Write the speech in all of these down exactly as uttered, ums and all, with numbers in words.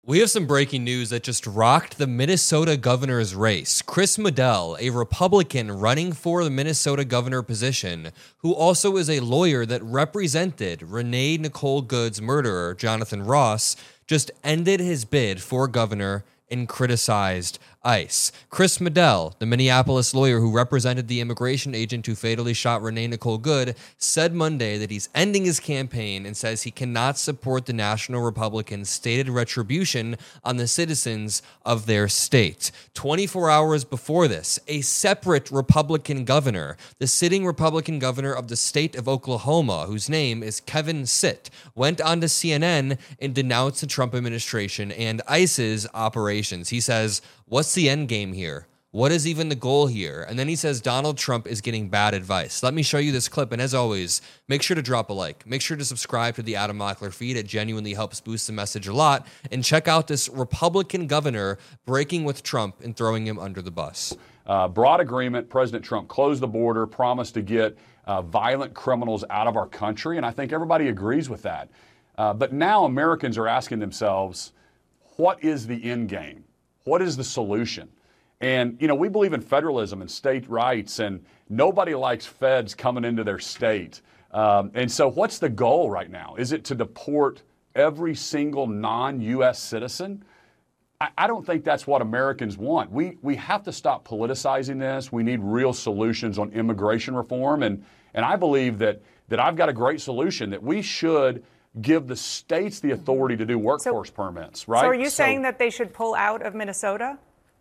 We have some breaking news that just rocked the Minnesota governor's race. Chris Medell, a Republican running for the Minnesota governor position, who also is a lawyer that represented Renee Nicole Good's murderer, Jonathan Ross, just ended his bid for governor and criticized ICE. Chris Medell, the Minneapolis lawyer who represented the immigration agent who fatally shot Renee Nicole Good, said Monday that he's ending his campaign and says he cannot support the National Republicans' stated retribution on the citizens of their state. twenty-four hours before this, a separate Republican governor, the sitting Republican governor of the state of Oklahoma, whose name is Kevin Stitt, went on to C N N and denounced the Trump administration and ICE's operations. He says, "What's the end game here? What is even the goal here?" And then he says Donald Trump is getting bad advice. Let me show you this clip. And as always, make sure to drop a like. Make sure to subscribe to the Adam Mockler feed. It genuinely helps boost the message a lot. And check out this Republican governor breaking with Trump and throwing him under the bus. Uh, broad agreement. President Trump closed the border, promised to get uh, violent criminals out of our country. And I think everybody agrees with that. Uh, but now Americans are asking themselves, what is the end game? What is the solution? And, you know, we believe in federalism and state rights, and nobody likes feds coming into their state. Um, and so what's the goal right now? Is it to deport every single non-U S citizen? I, I don't think that's what Americans want. We we have to stop politicizing this. We need real solutions on immigration reform. And, and I believe that, that I've got a great solution, that we should give the states the authority to do workforce so, permits, right? So are you so, saying that they should pull out of Minnesota?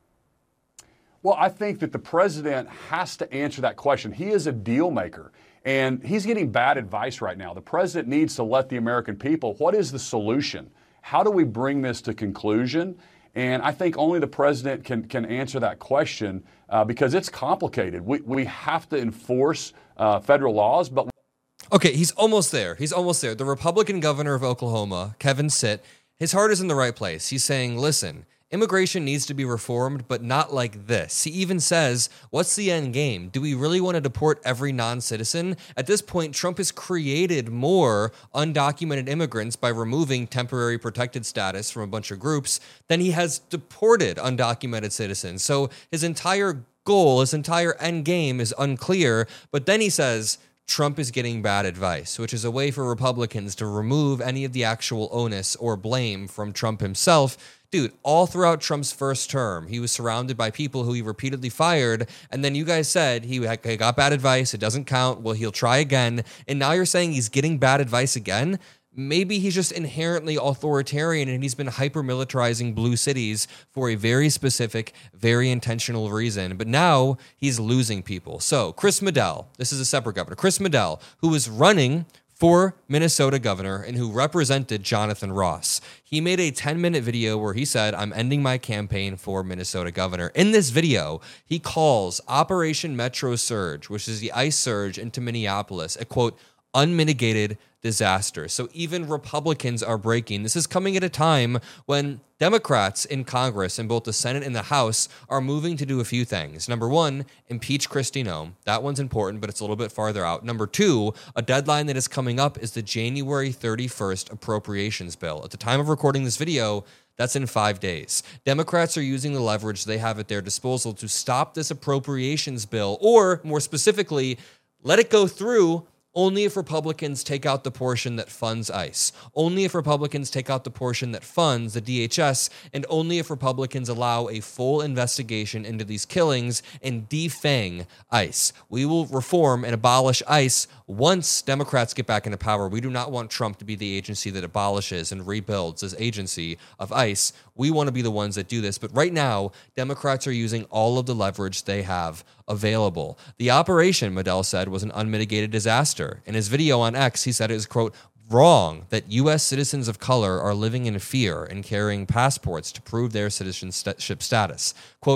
Well, I think that the president has to answer that question. He is a deal maker, and he's getting bad advice right now. The president needs to let the American people, what is the solution? How do we bring this to conclusion? And I think only the president can, can answer that question uh, because it's complicated. We, we have to enforce uh, federal laws, but Okay, he's almost there. He's almost there. The Republican governor of Oklahoma, Kevin Stitt, his heart is in the right place. He's saying, listen, immigration needs to be reformed, but not like this. He even says, what's the end game? Do we really want to deport every non-citizen? At this point, Trump has created more undocumented immigrants by removing temporary protected status from a bunch of groups than he has deported undocumented citizens. So his entire goal, his entire end game is unclear. But then he says, Trump is getting bad advice, which is a way for Republicans to remove any of the actual onus or blame from Trump himself. Dude, all throughout Trump's first term, he was surrounded by people who he repeatedly fired. And then you guys said he got bad advice. It doesn't count. Well, he'll try again. And now you're saying he's getting bad advice again? Maybe he's just inherently authoritarian and he's been hyper-militarizing blue cities for a very specific, very intentional reason. But now he's losing people. So Chris Medell, this is a separate governor, Chris Medell, who was running for Minnesota governor and who represented Jonathan Ross. He made a ten-minute video where he said, I'm ending my campaign for Minnesota governor. In this video, he calls Operation Metro Surge, which is the ICE surge into Minneapolis, a, quote, unmitigated disaster. So even Republicans are breaking. This is coming at a time when Democrats in Congress, in both the Senate and the House, are moving to do a few things. Number one, impeach Kristi Noem. That one's important, but it's a little bit farther out. Number two, a deadline that is coming up is the January thirty-first appropriations bill. At the time of recording this video, that's in five days. Democrats are using the leverage they have at their disposal to stop this appropriations bill, or more specifically, let it go through only if Republicans take out the portion that funds ICE, only if Republicans take out the portion that funds the D H S, and only if Republicans allow a full investigation into these killings and defang ICE. We will reform and abolish ICE once Democrats get back into power. We do not want Trump to be the agency that abolishes and rebuilds this agency of ICE. We want to be the ones that do this. But right now, Democrats are using all of the leverage they have available. The operation, Medell said, was an unmitigated disaster. In his video on X, he said it was, quote, wrong that U S citizens of color are living in fear and carrying passports to prove their citizenship status. Quote,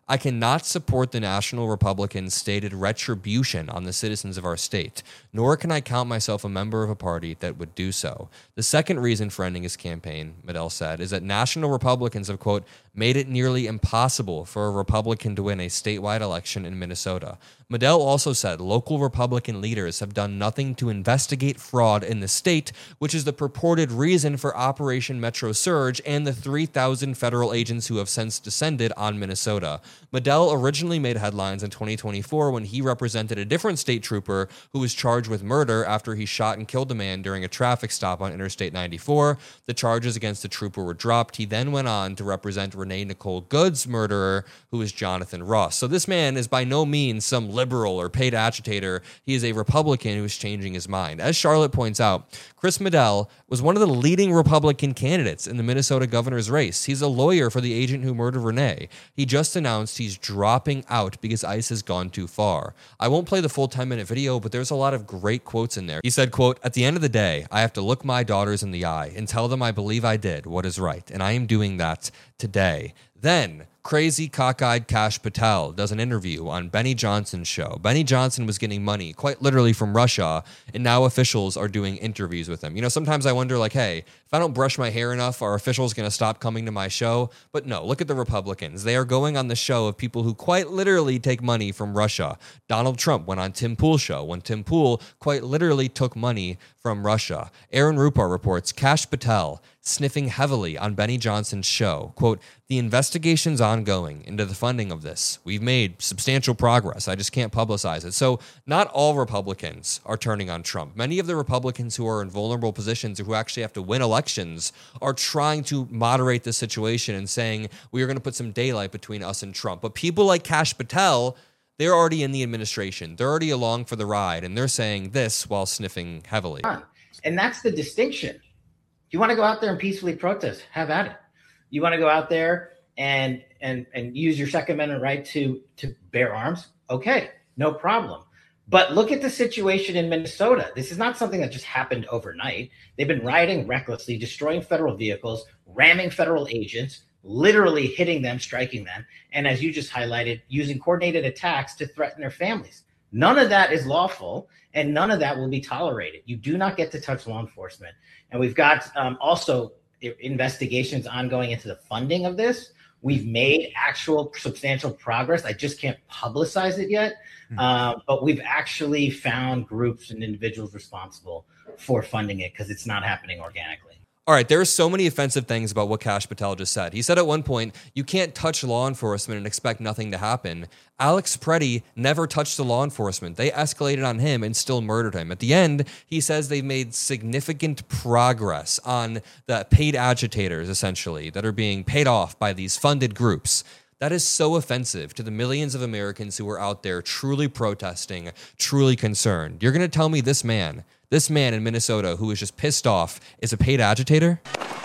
I cannot support the National Republicans' stated retribution on the citizens of our state, nor can I count myself a member of a party that would do so. The second reason for ending his campaign, Medell said, is that national Republicans have, quote, made it nearly impossible for a Republican to win a statewide election in Minnesota. Medell also said local Republican leaders have done nothing to investigate fraud in the state, which is the purported reason for Operation Metro Surge and the three thousand federal agents who have since descended on Minnesota. Medell originally made headlines in twenty twenty-four when he represented a different state trooper who was charged with murder after he shot and killed a man during a traffic stop on Interstate ninety-four. The charges against the trooper were dropped. He then went on to represent Renee Nicole Good's murderer, who is Jonathan Ross. So this man is by no means some liberal or paid agitator. He is a Republican who is changing his mind. As Charlotte points out, Chris Medell was one of the leading Republican candidates in the Minnesota governor's race. He's a lawyer for the agent who murdered Renee. He just announced he's dropping out because ICE has gone too far. I won't play the full ten-minute video, but there's a lot of great quotes in there. He said, quote, "At the end of the day, I have to look my daughters in the eye and tell them I believe I did what is right, and I am doing that today." Then, crazy cockeyed Kash Patel does an interview on Benny Johnson's show. Benny Johnson was getting money, quite literally from Russia, and now officials are doing interviews with him. You know, sometimes I wonder, like, hey, if I don't brush my hair enough, are officials going to stop coming to my show? But no, look at the Republicans. They are going on the show of people who quite literally take money from Russia. Donald Trump went on Tim Pool's show when Tim Pool quite literally took money from Russia. Aaron Rupar reports Kash Patel sniffing heavily on Benny Johnson's show. Quote, "The investigation's ongoing into the funding of this. We've made substantial progress. I just can't publicize it." So not all Republicans are turning on Trump. Many of the Republicans who are in vulnerable positions or who actually have to win elections are trying to moderate the situation and saying, we are going to put some daylight between us and Trump. But people like Kash Patel, they're already in the administration. They're already along for the ride, and they're saying this while sniffing heavily. And that's the distinction. If you want to go out there and peacefully protest, have at it. You want to go out there and and and use your Second Amendment right to to bear arms, okay, no problem. But look at the situation in Minnesota. This is not something that just happened overnight. They've been rioting recklessly, destroying federal vehicles, ramming federal agents, literally hitting them, striking them, and as you just highlighted, using coordinated attacks to threaten their families. None of that is lawful, and none of that will be tolerated. You do not get to touch law enforcement. And we've got um, also investigations ongoing into the funding of this. We've made actual substantial progress. I just can't publicize it yet, mm-hmm. uh, but we've actually found groups and individuals responsible for funding it because it's not happening organically. All right, there are so many offensive things about what Kash Patel just said. He said at one point, you can't touch law enforcement and expect nothing to happen. Alex Preddy never touched the law enforcement. They escalated on him and still murdered him. At the end, he says they've made significant progress on the paid agitators, essentially, that are being paid off by these funded groups. That is so offensive to the millions of Americans who are out there truly protesting, truly concerned. You're going to tell me this man, this man in Minnesota who is just pissed off is a paid agitator?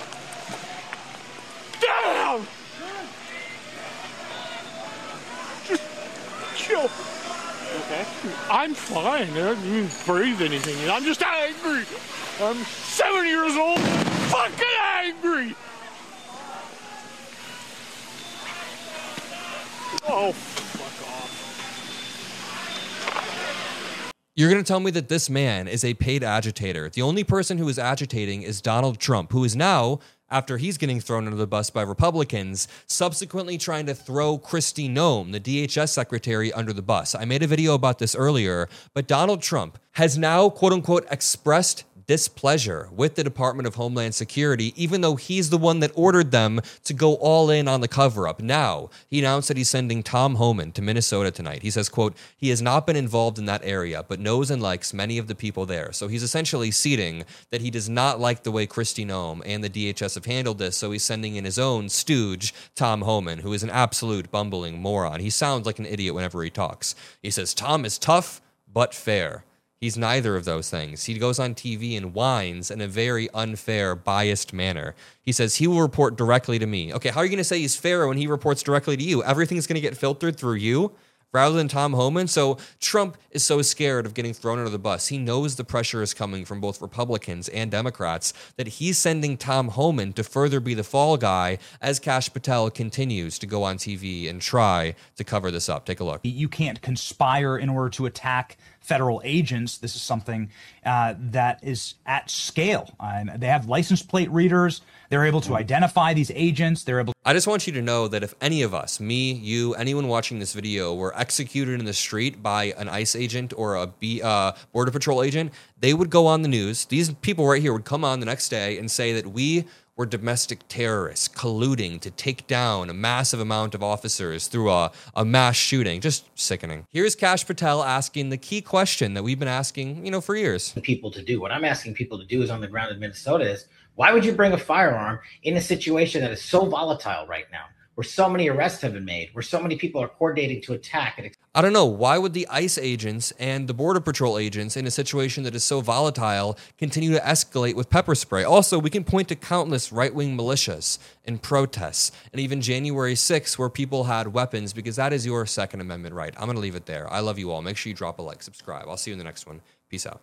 Damn! Just chill. Okay. I'm fine. I don't even breathe anything. I'm just angry. I'm seven years old, fucking angry. Oh, fuck off. You're going to tell me that this man is a paid agitator. The only person who is agitating is Donald Trump, who is now, after he's getting thrown under the bus by Republicans, subsequently trying to throw Kristi Noem, the D H S secretary, under the bus. I made a video about this earlier, but Donald Trump has now, quote unquote, expressed displeasure with the Department of Homeland Security, even though he's the one that ordered them to go all in on the cover-up. Now, he announced that he's sending Tom Homan to Minnesota tonight. He says, quote, he has not been involved in that area, but knows and likes many of the people there. So he's essentially ceding that he does not like the way Kristi Noem and the D H S have handled this, so he's sending in his own stooge, Tom Homan, who is an absolute bumbling moron. He sounds like an idiot whenever he talks. He says, Tom is tough, but fair. He's neither of those things. He goes on T V and whines in a very unfair, biased manner. He says he will report directly to me. Okay, how are you going to say he's fair when he reports directly to you? Everything's going to get filtered through you? rather than Tom Homan. So Trump is so scared of getting thrown under the bus. He knows the pressure is coming from both Republicans and Democrats that he's sending Tom Homan to further be the fall guy as Kash Patel continues to go on T V and try to cover this up. Take a look. You can't conspire in order to attack federal agents. This is something uh, that is at scale. Um, they have license plate readers. They're able to identify these agents. They're able. I just want you to know that if any of us, me, you, anyone watching this video, were executed in the street by an ICE agent or a B, uh, Border Patrol agent, they would go on the news. These people right here would come on the next day and say that we were domestic terrorists colluding to take down a massive amount of officers through a, a mass shooting. Just sickening. Here's Kash Patel asking the key question that we've been asking, you know, for years. People to do. What I'm asking people to do is on the ground in Minnesota is, why would you bring a firearm in a situation that is so volatile right now, where so many arrests have been made, where so many people are coordinating to attack? And I don't know. Why would the ICE agents and the Border Patrol agents in a situation that is so volatile continue to escalate with pepper spray? Also, we can point to countless right-wing militias and protests and even January sixth where people had weapons, because that is your Second Amendment right. I'm going to leave it there. I love you all. Make sure you drop a like, subscribe. I'll see you in the next one. Peace out.